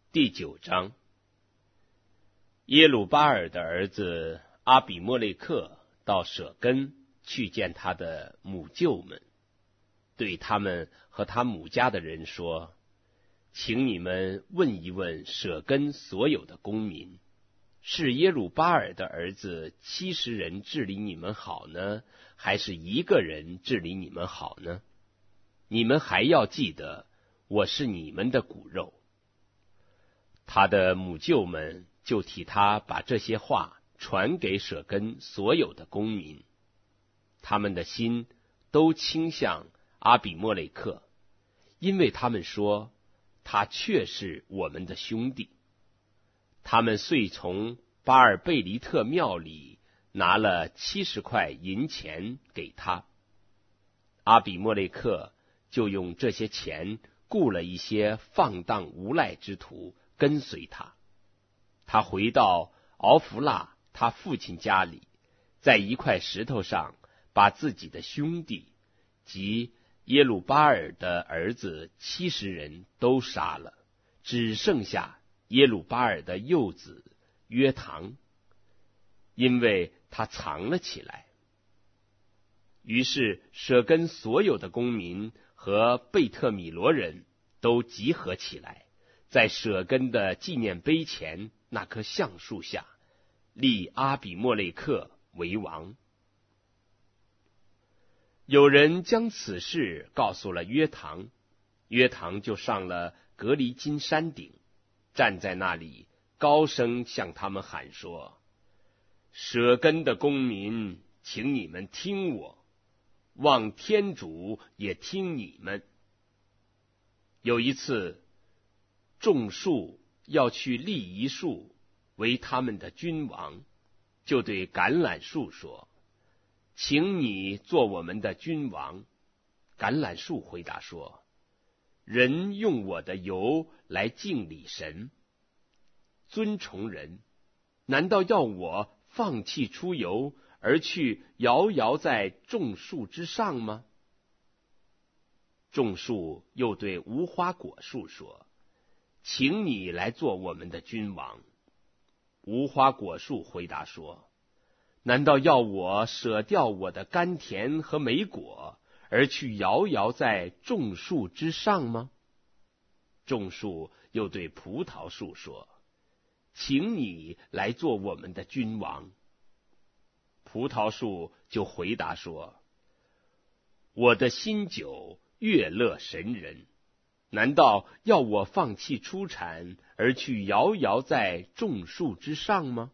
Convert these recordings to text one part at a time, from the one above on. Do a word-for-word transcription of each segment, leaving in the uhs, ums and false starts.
第九章。耶鲁巴尔的儿子阿比莫利克到舍根去见他的母舅们，对他们和他母家的人说：请你们问一问舍根所有的公民，是耶鲁巴尔的儿子七十人治理你们好呢，还是一个人治理你们好呢？你们还要记得，我是你们的骨肉。他的母舅们就替他把这些话传给舍根所有的公民，他们的心都倾向阿比莫雷克，因为他们说他确是我们的兄弟。他们遂从巴尔贝黎特庙里拿了七十块银钱给他。阿比莫雷克就用这些钱雇了一些放荡无赖之徒跟随他。他回到敖弗腊他父亲家里，在一块石头上把自己的兄弟及耶鲁巴尔的儿子七十人都杀了，只剩下耶鲁巴尔的幼子约堂，因为他藏了起来。于是舍根所有的公民和贝特米罗人都集合起来，在舍根的纪念碑前那棵橡树下立阿比莫雷克为王。有人将此事告诉了约堂，约堂就上了格黎金山顶，站在那里高声向他们喊说：舍根的公民，请你们听我，望天主也听你们。有一次，众树要去立一树为他们的君王，就对橄榄树说：请你做我们的君王。橄榄树回答说：人用我的油来敬礼神，尊崇人，难道要我放弃出油而去摇摇在众树之上吗？众树又对无花果树说：请你来做我们的君王。无花果树回答说：难道要我舍掉我的甘甜和美果，而去摇摇在众树之上吗？众树又对葡萄树说：请你来做我们的君王。葡萄树就回答说：我的新酒悦乐神人，难道要我放弃出产而去摇摇在众树之上吗？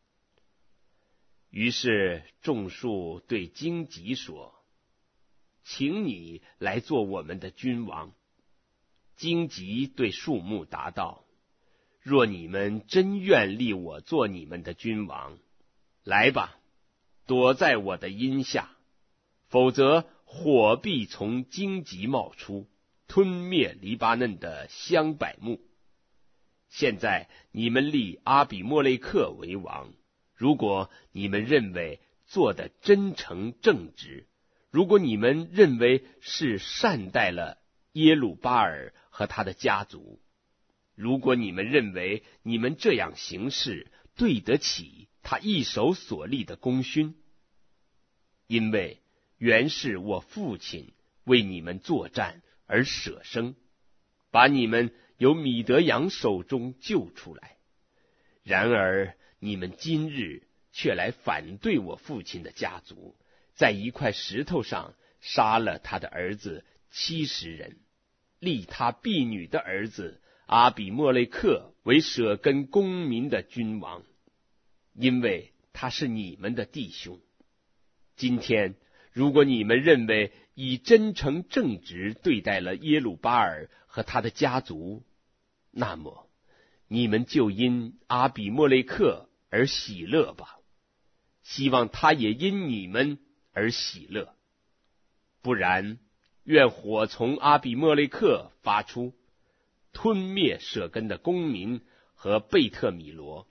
于是众树对荆棘说：请你来做我们的君王。荆棘对树木答道：若你们真愿立我做你们的君王，来吧，躲在我的荫下，否则火必从荆棘冒出，吞灭黎巴嫩的香柏木。现在你们立阿比莫雷克为王，如果你们认为做得真诚正直，如果你们认为是善待了耶鲁巴尔和他的家族，如果你们认为你们这样行事对得起他一手所立的功勋，因为原是我父亲为你们作战而舍生，把你们由米德扬手中救出来。然而你们今日却来反对我父亲的家族，在一块石头上杀了他的儿子七十人，立他婢女的儿子阿比莫雷克为舍根公民的君王，因为他是你们的弟兄。今天如果你们认为以真诚正直对待了耶鲁巴尔和他的家族，那么你们就因阿比莫雷克而喜乐吧，希望他也因你们而喜乐。不然，愿火从阿比莫雷克发出，吞灭舍根的公民和贝特米罗，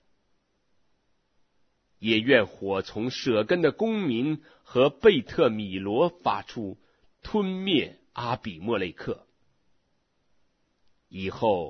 也愿火从舍根的公民和贝特米罗发出，吞灭阿比莫雷克。以后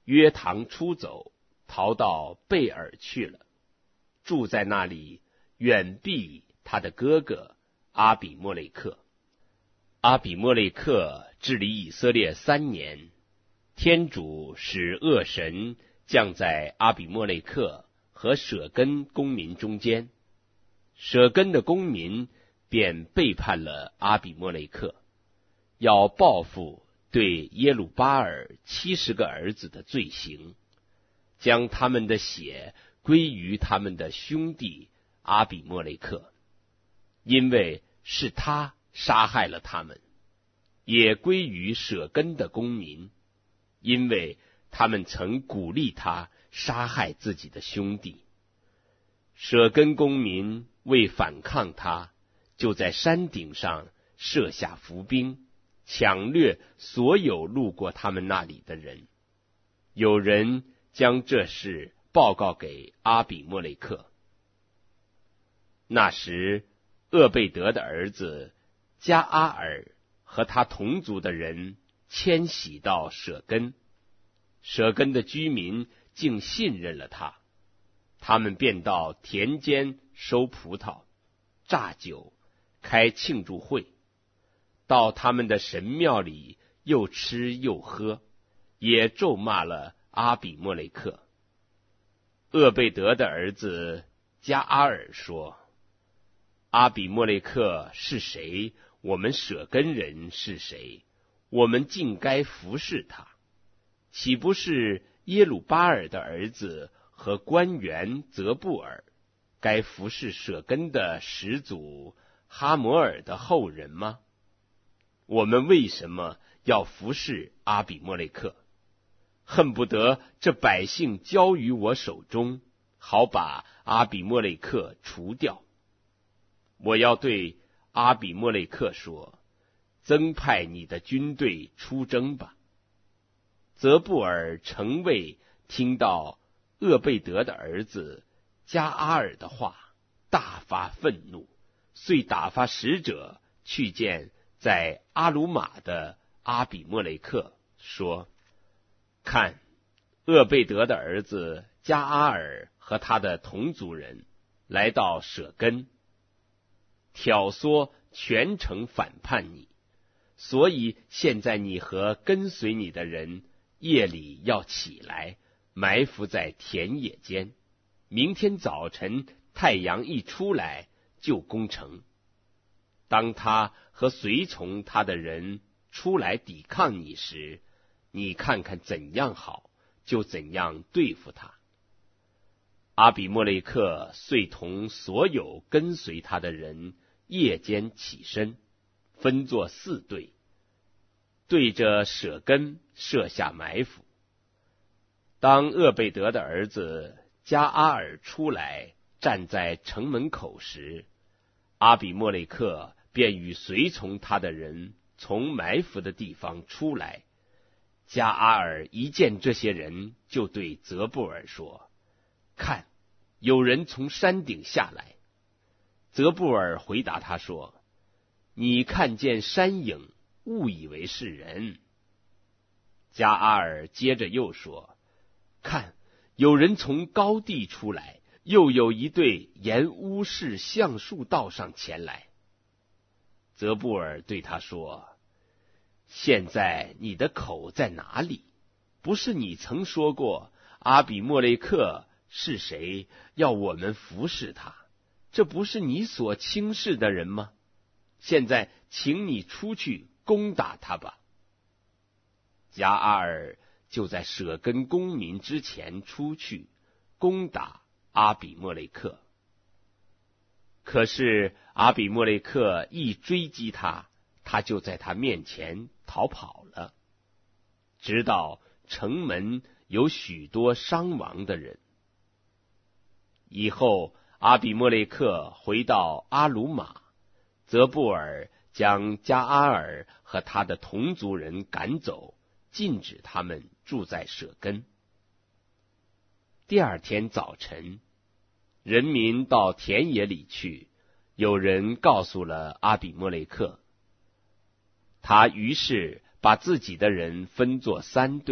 约堂出走，逃到贝尔去了，住在那里，远避他的哥哥阿比莫雷克。阿比莫雷克治理以色列三年，天主使恶神降在阿比莫雷克和舍根公民中间，舍根的公民便背叛了阿比莫雷克，要报复对耶鲁巴尔七十个儿子的罪行，将他们的血归于他们的兄弟阿比莫雷克，因为是他杀害了他们，也归于舍根的公民，因为他们曾鼓励他杀害自己的兄弟。舍根公民为反抗他，就在山顶上设下伏兵，抢掠所有路过他们那里的人。有人将这事报告给阿比莫雷克。那时，厄贝德的儿子加阿尔和他同族的人迁徙到舍根，舍根的居民竟信任了他，他们便到田间收葡萄、榨酒、开庆祝会，到他们的神庙里又吃又喝，也咒骂了阿比莫雷克。厄贝德的儿子加阿尔说：阿比莫雷克是谁？我们舍根人是谁？我们竟该服侍他？岂不是耶鲁巴尔的儿子和官员泽布尔该服侍舍根的始祖哈摩尔的后人吗？我们为什么要服侍阿比莫雷克？恨不得这百姓交于我手中，好把阿比莫雷克除掉。我要对阿比莫雷克说：增派你的军队出征吧。泽布尔城卫听到厄贝德的儿子加阿尔的话，大发愤怒，遂打发使者去见在阿鲁玛的阿比莫雷克，说：看，厄贝德的儿子加阿尔和他的同族人来到舍根，挑唆全城反叛你，所以现在你和跟随你的人夜里要起来，埋伏在田野间，明天早晨太阳一出来就攻城。当他和随从他的人出来抵抗你时，你看看怎样好，就怎样对付他。阿比莫雷克遂同所有跟随他的人夜间起身，分作四队，对着舍根设下埋伏。当厄贝德的儿子加阿尔出来站在城门口时，阿比莫雷克便与随从他的人从埋伏的地方出来。加阿尔一见这些人，就对泽布尔说：看，有人从山顶下来。泽布尔回答他说：你看见山影，误以为是人。加阿尔接着又说：看，有人从高地出来，又有一队沿乌市橡树道上前来。泽布尔对他说：现在你的口在哪里？不是你曾说过阿比莫雷克是谁，要我们服侍他？这不是你所轻视的人吗？现在请你出去攻打他吧。加阿尔就在舍根公民之前出去攻打阿比莫雷克。可是阿比莫雷克一追击他，他就在他面前逃跑了，直到城门有许多伤亡的人。以后阿比莫雷克回到阿鲁玛，泽布尔将加阿尔和他的同族人赶走，禁止他们住在舍根。第二天早晨，人民到田野里去，有人告诉了阿比莫雷克。他于是把自己的人分作三队，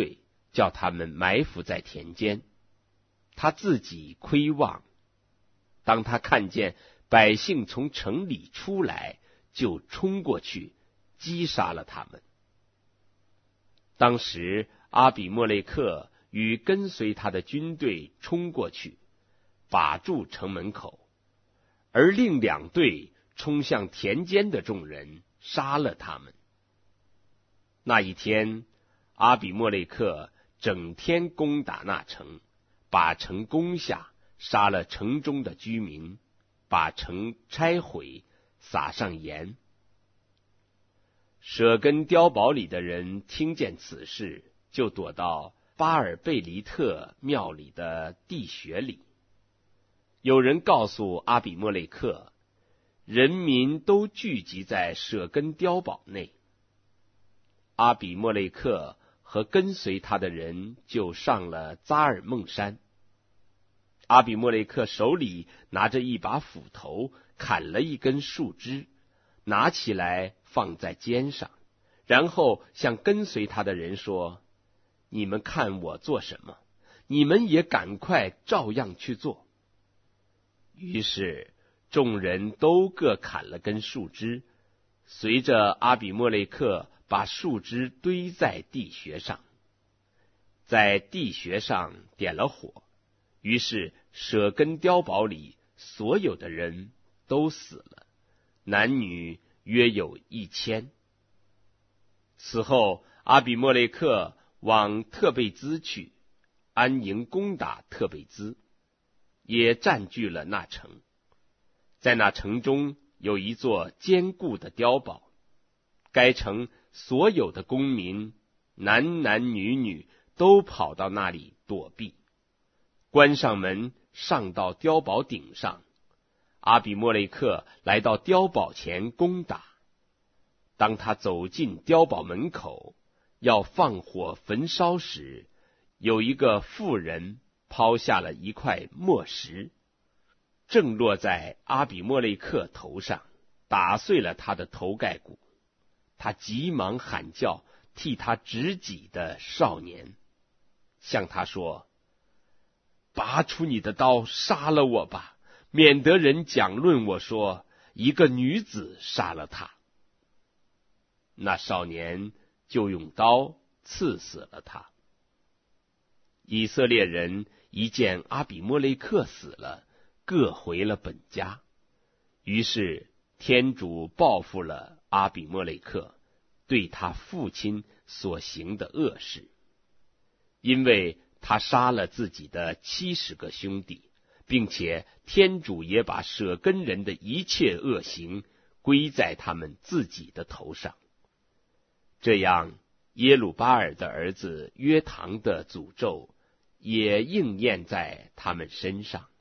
叫他们埋伏在田间。他自己窥望，当他看见百姓从城里出来，就冲过去击杀了他们。当时阿比莫雷克与跟随他的军队冲过去，把住城门口，而另两队冲向田间的众人，杀了他们。那一天，阿比莫雷克整天攻打那城，把城攻下，杀了城中的居民，把城拆毁，撒上盐。舍根碉堡里的人听见此事，就躲到巴尔贝黎特庙里的地穴里。有人告诉阿比莫雷克，人民都聚集在舍根碉堡内。阿比莫雷克和跟随他的人就上了扎尔孟山。阿比莫雷克手里拿着一把斧头，砍了一根树枝，拿起来放在肩上，然后向跟随他的人说：你们看我做什么，你们也赶快照样去做。于是众人都各砍了根树枝，随着阿比莫雷克把树枝堆在地穴上，在地穴上点了火，于是舍根碉堡里所有的人都死了，男女约有一千。此后阿比莫雷克往特贝兹去，安营攻打特贝兹，也占据了那城。在那城中有一座坚固的碉堡，该城所有的公民，男男女女都跑到那里躲避，关上门，上到碉堡顶上。阿比莫雷克来到碉堡前攻打。当他走进碉堡门口，要放火焚烧时，有一个妇人抛下了一块墨石，正落在阿比莫雷克头上，打碎了他的头盖骨。他急忙喊叫替他执戟的少年，向他说：拔出你的刀，杀了我吧，免得人讲论我说一个女子杀了他。那少年就用刀刺死了他。以色列人一见阿比莫雷克死了，各回了本家。于是天主报复了阿比莫雷克对他父亲所行的恶事，因为他杀了自己的七十个兄弟，并且天主也把舍根人的一切恶行归在他们自己的头上。这样耶鲁巴尔的儿子约堂的诅咒也应验在他们身上。